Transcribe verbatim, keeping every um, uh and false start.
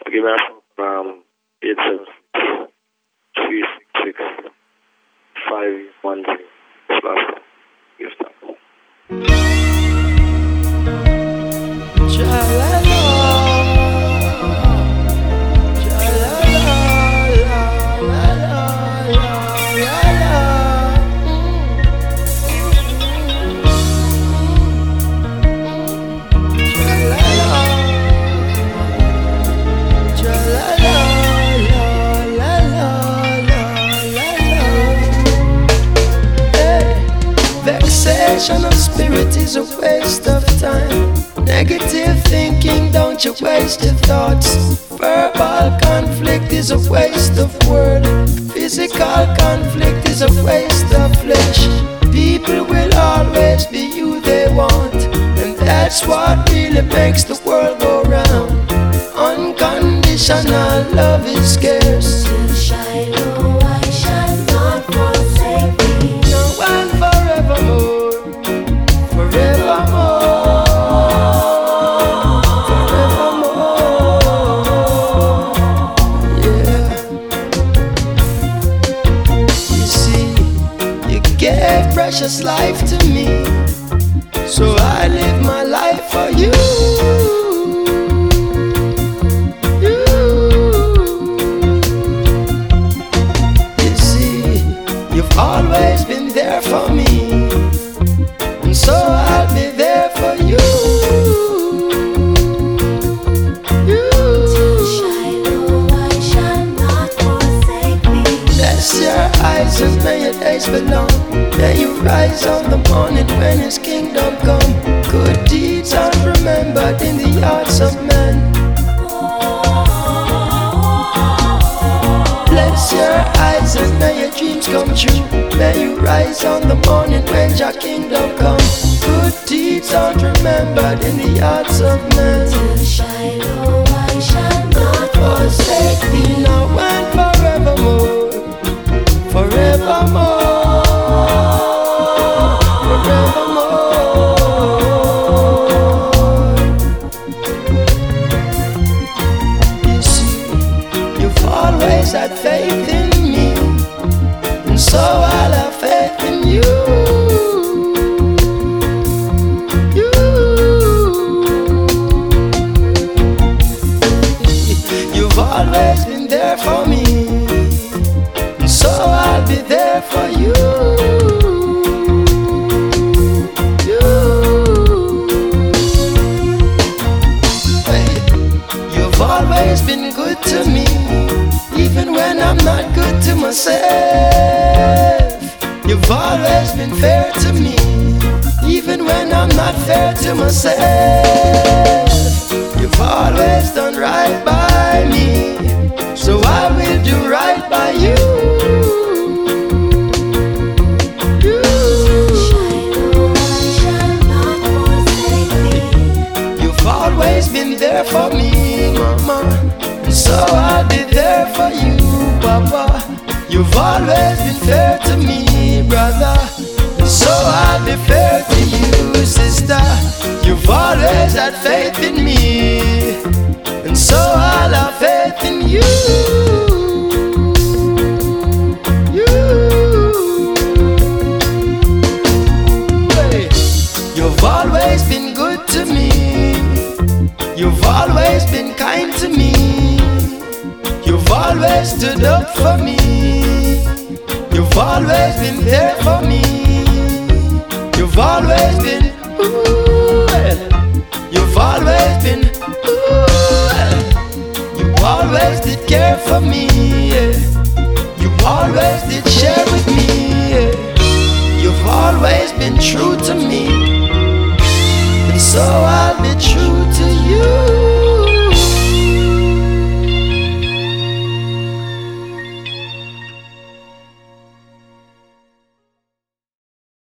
Give me a um, eight seven three six six five one zero slash give that. Vexation of spirit is a waste of time. Negative thinking, don't you waste your thoughts. Verbal conflict is a waste of word. Physical conflict is a waste of flesh. People will always be who they want, and that's what really makes the world go round. Unconditional love is scarce. To Shiloh I shall not forsake thee. No one forevermore. Precious life to me, so I live my life for you. You, you see, you've always been there for me, and so I'll be there for you. You, to Shiloh I shall not forsake thee. Bless your eyes and may your days belong. May you rise on the morning when His kingdom come. Good deeds are remembered in the hearts of men. Bless your eyes and may your dreams come true. May you rise on the morning when your kingdom come. Good deeds are remembered in the hearts of men. To Shiloh I shall not forsake thee. Now and forevermore, forevermore. Had faith in me, and so I'll have faith in you. You, you've always been there for me, and so I'll be there for you. You, hey, you've always been good to me. Even when I'm not good to myself, you've always been fair to me. Even when I'm not fair to myself, you've always done right by me, so I will do right by you. You, Shiloh I shall not forsake thee. You've always been there for me, Mama, so I'll be there for you, Papa. You've always been fair to me, brother, so I'll be fair to you, sister. You've always had faith in me, and so I'll have faith in you. You, hey, you've always been good to me. You've always been kind to me. You've always stood up for me. You've always been there for me. You've always been, ooh, you've always been, ooh, you always did care for me. You always did share with me. You've always been true to me, and so I'll be true.